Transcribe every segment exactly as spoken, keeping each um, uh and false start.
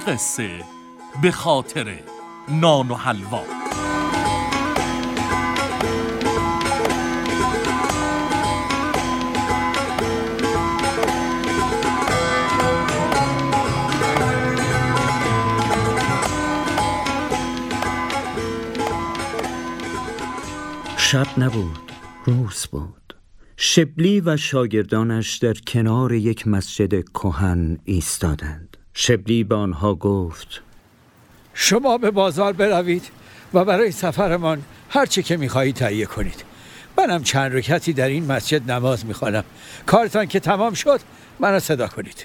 قصه به خاطر نان و حلوا. شب نبود، روز بود. شبلی و شاگردانش در کنار یک مسجد کهن ایستادند. شبلی به آنها گفت: شما به بازار بروید و برای سفرمان هر چه که می‌خواهید تهیه کنید. منم چند رکعتی در این مسجد نماز می‌خوانم. کارتان که تمام شد منو صدا کنید.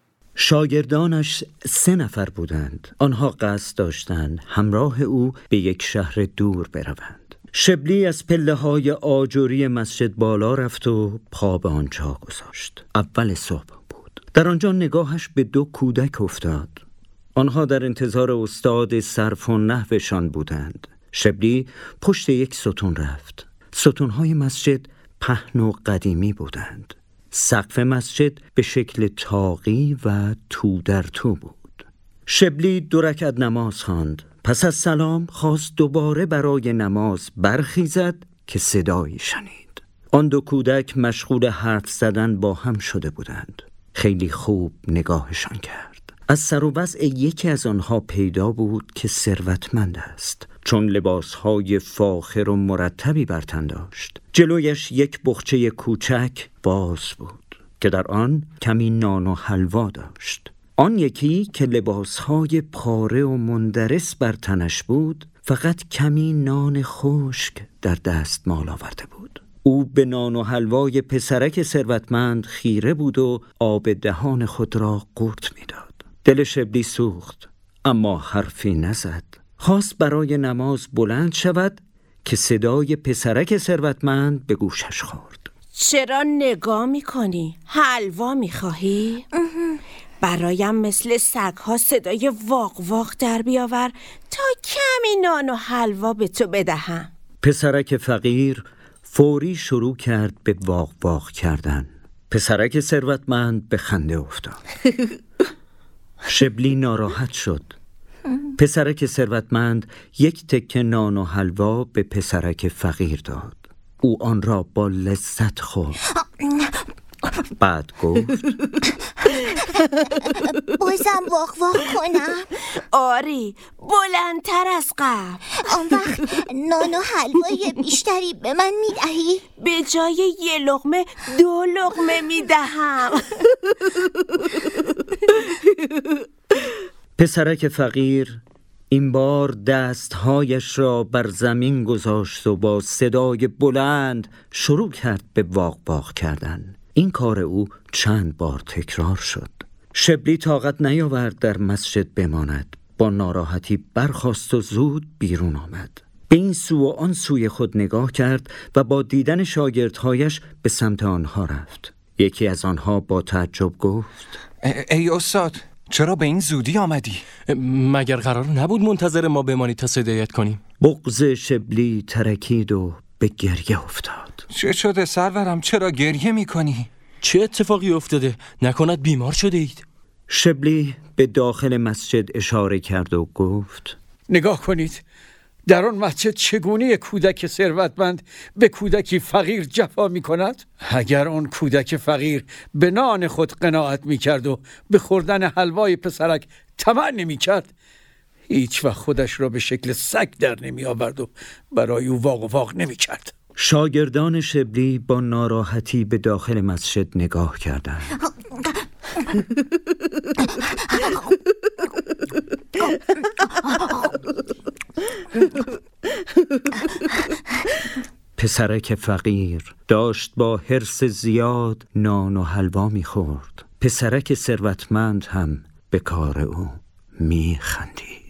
شاگردانش سه نفر بودند. آنها قصد داشتند همراه او به یک شهر دور بروند. شبلی از پله‌های آجری مسجد بالا رفت و پا به آنجا گذاشت. اول صبح بود. در آنجا نگاهش به دو کودک افتاد. آنها در انتظار استاد صرف و نحوشان بودند. شبلی پشت یک ستون رفت. ستون‌های مسجد پهن و قدیمی بودند. سقف مسجد به شکل طاقی و تو در تو بود. شبلی دو رکعت نماز خواند. پس از سلام خواست دوباره برای نماز برخیزد که صدایی شنید. آن دو کودک مشغول حرف زدن با هم شده بودند. خیلی خوب نگاهشان کرد. از سر و وضع یکی از آنها پیدا بود که ثروتمند است، چون لباسهای فاخر و مرتبی بر تن داشت. جلویش یک بخچه کوچک باز بود که در آن کمی نان و حلوا داشت. آن یکی که لباسهای پاره و مندرس بر تنش بود فقط کمی نان خشک در دستمال آورده بود. او به نان و حلوای پسرک ثروتمند خیره بود و آب دهان خود را قورت می‌داد. دل شبلی سوخت اما حرفی نزد. خواست برای نماز بلند شود که صدای پسرک ثروتمند به گوشش خورد. چرا نگاه می‌کنی؟ حلوا می‌خواهی؟ برایم مثل سگ‌ها صدای واق واق در بیاور تا کمی نان و حلوا به تو بدهم. پسرک فقیر فوری شروع کرد به واق واق کردن. پسرک ثروتمند به خنده افتاد. شبلی ناراحت شد. پسرک ثروتمند یک تکه نان و حلوا به پسرک فقیر داد. او آن را با لذت خورد. بعد گفت: بازم واق واق کنم؟ آری، بلندتر از قبل. آن وقت نان و حلوای بیشتری به من میدهی؟ به جای یه لقمه دو لقمه میدهم. پسرک فقیر این بار دستهایش را بر زمین گذاشت و با صدای بلند شروع کرد به واق واق کردن. این کار او چند بار تکرار شد. شبلی طاقت نیاورد در مسجد بماند. با ناراحتی برخاست و زود بیرون آمد. به این سو و آن سوی خود نگاه کرد و با دیدن شاگردهایش به سمت آنها رفت. یکی از آنها با تعجب گفت: ای استاد، چرا به این زودی آمدی؟ مگر قرار نبود منتظر ما بمانی تا هدایت کنیم؟ بغض شبلی ترکید و به گریه افتاد. چه شده سرورم؟ چرا گریه میکنی؟ چه اتفاقی افتاده؟ نکند بیمار شده اید؟ شبلی به داخل مسجد اشاره کرد و گفت: نگاه کنید، در آن مسجد چگونه کودک ثروتمند به کودکی فقیر جفا می کند؟ اگر آن کودک فقیر به نان خود قناعت می کرد و به خوردن حلوای پسرک طمع نمی کرد، هیچ وقت خودش را به شکل سگ در نمی آورد و برای او واق و واق نمی کرد. شاگردان شبلی با ناراحتی به داخل مسجد نگاه کردند. پسرک فقیر داشت با حرص زیاد نان و حلوا می‌خورد. پسرک ثروتمند هم به کار او می‌خندید.